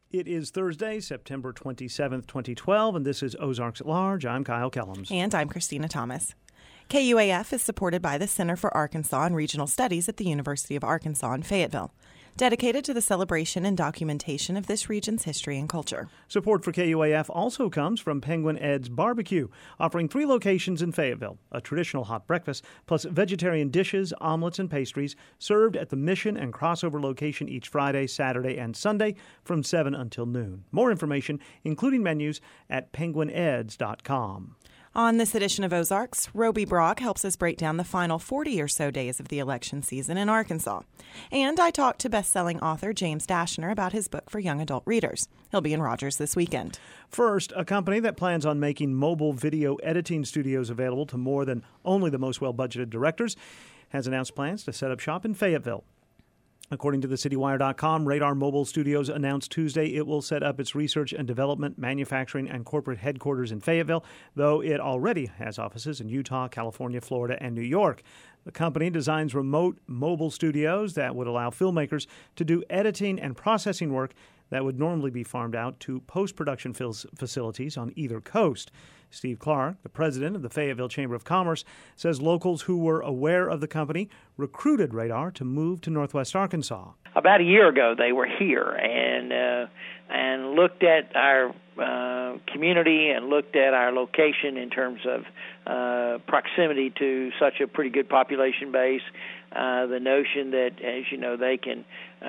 It is Thursday, September 27th, 2012, and this is Ozarks at Large. I'm Kyle Kellums. And I'm Christina Thomas. KUAF is supported by the Center for Arkansas and Regional Studies at the University of Arkansas in Fayetteville, dedicated to the celebration and documentation of this region's history and culture. Support for KUAF also comes from Penguin Ed's Barbecue, offering 3 locations in Fayetteville, a traditional hot breakfast, plus vegetarian dishes, omelets, and pastries, served at the Mission and Crossover location each Friday, Saturday, and Sunday from 7 until noon. More information, including menus, at penguineds.com. On this edition of Ozarks, Roby Brock helps us break down the final 40 or so days of the election season in Arkansas. And I talked to best-selling author James Dashner about his book for young adult readers. He'll be in Rogers this weekend. First, a company that plans on making mobile video editing studios available to more than only the most well-budgeted directors has announced plans to set up shop in Fayetteville. According to the CityWire.com, Radar Mobile Studios announced Tuesday it will set up its research and development, manufacturing, and corporate headquarters in Fayetteville, though it already has offices in Utah, California, Florida, and New York. The company designs remote mobile studios that would allow filmmakers to do editing and processing work that would normally be farmed out to post-production facilities on either coast. Steve Clark, the president of the Fayetteville Chamber of Commerce, says locals who were aware of the company recruited Radar to move to Northwest Arkansas. About a year ago, they were here and looked at our community and looked at our location in terms of proximity to such a pretty good population base. The notion that, as you know, they can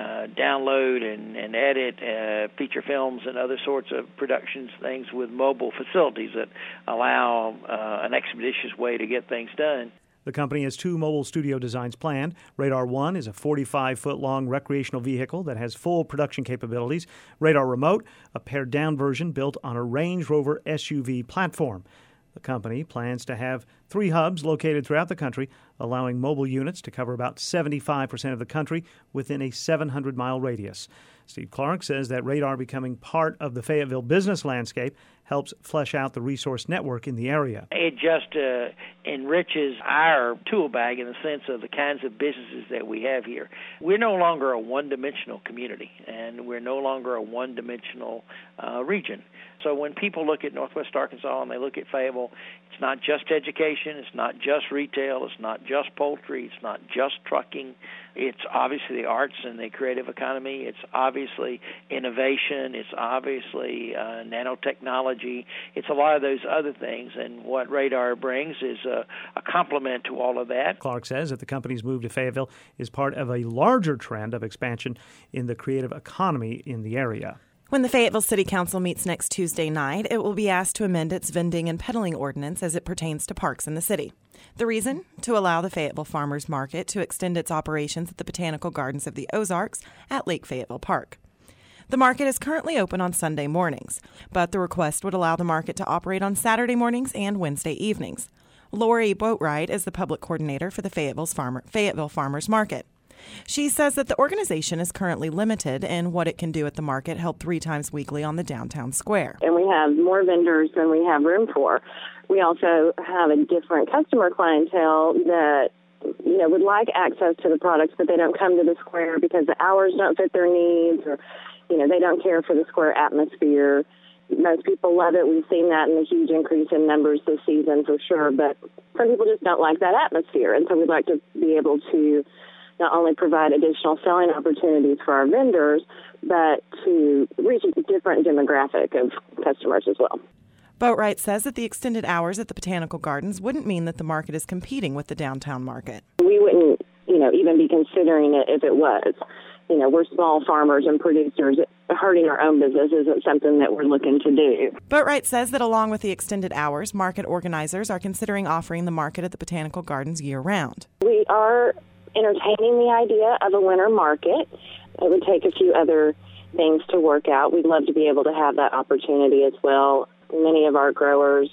download and edit feature films and other sorts of productions, things with mobile facilities that allow an expeditious way to get things done. The company has 2 mobile studio designs planned. Radar 1 is a 45-foot-long recreational vehicle that has full production capabilities. Radar Remote, a pared-down version built on a Range Rover SUV platform. The company plans to have 3 hubs located throughout the country, allowing mobile units to cover about 75% of the country within a 700-mile radius. Steve Clark says that Radar becoming part of the Fayetteville business landscape helps flesh out the resource network in the area. It just enriches our tool bag in the sense of the kinds of businesses that we have here. We're no longer a one-dimensional community, and we're no longer a one-dimensional region. So when people look at Northwest Arkansas and they look at Fayetteville, it's not just education, it's not just retail, it's not just poultry, it's not just trucking. It's obviously the arts and the creative economy. It's obviously innovation. It's obviously nanotechnology. It's a lot of those other things, and what Radar brings is a complement to all of that. Clark says that the company's move to Fayetteville is part of a larger trend of expansion in the creative economy in the area. When the Fayetteville City Council meets next Tuesday night, it will be asked to amend its vending and peddling ordinance as it pertains to parks in the city. The reason? To allow the Fayetteville Farmers Market to extend its operations at the Botanical Gardens of the Ozarks at Lake Fayetteville Park. The market is currently open on Sunday mornings, but the request would allow the market to operate on Saturday mornings and Wednesday evenings. Lori Boatwright is the public coordinator for the Fayetteville Farmers Market. She says that the organization is currently limited in what it can do at the market, held 3 times weekly on the downtown square. And we have more vendors than we have room for. We also have a different customer clientele that, would like access to the products, but they don't come to the square because the hours don't fit their needs, or, they don't care for the square atmosphere. Most people love it. We've seen that in a huge increase in numbers this season for sure, but some people just don't like that atmosphere. And so we'd like to be able to not only provide additional selling opportunities for our vendors, but to reach a different demographic of customers as well. Boatwright says that the extended hours at the Botanical Gardens wouldn't mean that the market is competing with the downtown market. We wouldn't, even be considering it if it was. We're small farmers and producers. Hurting our own business isn't something that we're looking to do. Boatwright says that along with the extended hours, market organizers are considering offering the market at the Botanical Gardens year-round. We are entertaining the idea of a winter market. It would take a few other things to work out. We'd love to be able to have that opportunity as well. Many of our growers,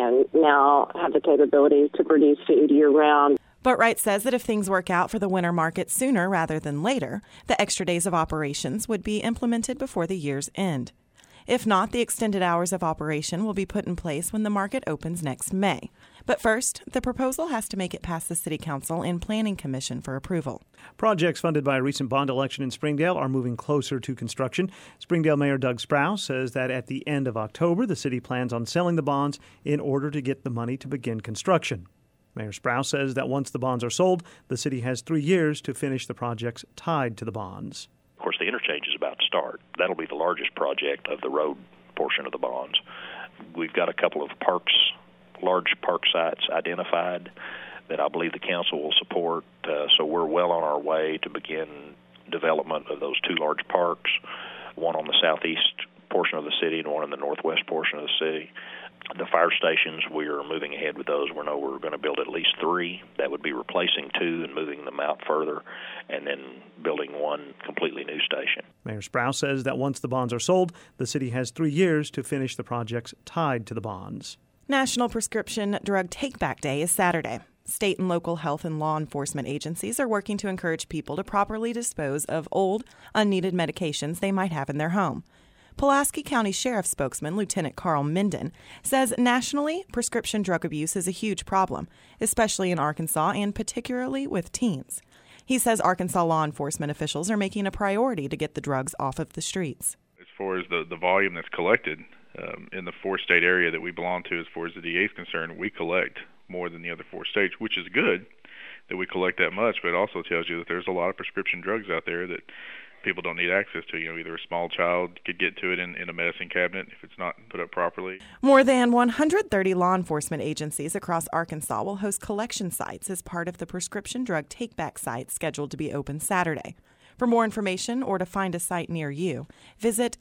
now have the capabilities to produce food year-round. Boatwright says that if things work out for the winter market sooner rather than later, the extra days of operations would be implemented before the year's end. If not, the extended hours of operation will be put in place when the market opens next May. But first, the proposal has to make it past the City Council and Planning Commission for approval. Projects funded by a recent bond election in Springdale are moving closer to construction. Springdale Mayor Doug Sprouse says that at the end of October, the city plans on selling the bonds in order to get the money to begin construction. Mayor Sprouse says that once the bonds are sold, the city has 3 years to finish the projects tied to the bonds. Of course, the interchange is about to start. That'll be the largest project of the road portion of the bonds. We've got a couple of large park sites identified that I believe the council will support. So we're well on our way to begin development of those 2 large parks, one on the southeast portion of the city and one in the northwest portion of the city. The fire stations, we are moving ahead with those. We know we're going to build at least 3. That would be replacing 2 and moving them out further, and then building 1 completely new station. Mayor Sprouse says that once the bonds are sold, the city has 3 years to finish the projects tied to the bonds. National Prescription Drug Take-Back Day is Saturday. State and local health and law enforcement agencies are working to encourage people to properly dispose of old, unneeded medications they might have in their home. Pulaski County Sheriff spokesman Lieutenant Carl Minden says nationally, prescription drug abuse is a huge problem, especially in Arkansas and particularly with teens. He says Arkansas law enforcement officials are making a priority to get the drugs off of the streets. As far as the volume that's collected in the 4-state area that we belong to, as far as the DA is concerned, we collect more than the other 4 states, which is good that we collect that much, but it also tells you that there's a lot of prescription drugs out there that people don't need access to. Either a small child could get to it in a medicine cabinet if it's not put up properly. More than 130 law enforcement agencies across Arkansas will host collection sites as part of the prescription drug take-back site scheduled to be open Saturday. For more information or to find a site near you, visit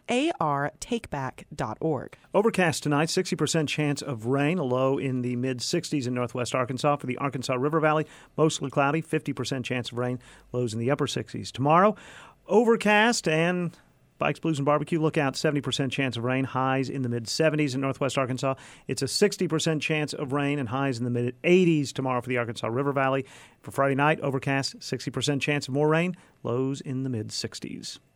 artakeback.org. Overcast tonight, 60% chance of rain, a low in the mid-60s in northwest Arkansas. For the Arkansas River Valley, mostly cloudy, 50% chance of rain, lows in the upper 60s. Tomorrow, overcast and Bikes, Blues, and Barbecue. Look out, 70% chance of rain, highs in the mid-70s in northwest Arkansas. It's a 60% chance of rain and highs in the mid-80s tomorrow for the Arkansas River Valley. For Friday night, overcast, 60% chance of more rain, lows in the mid-60s.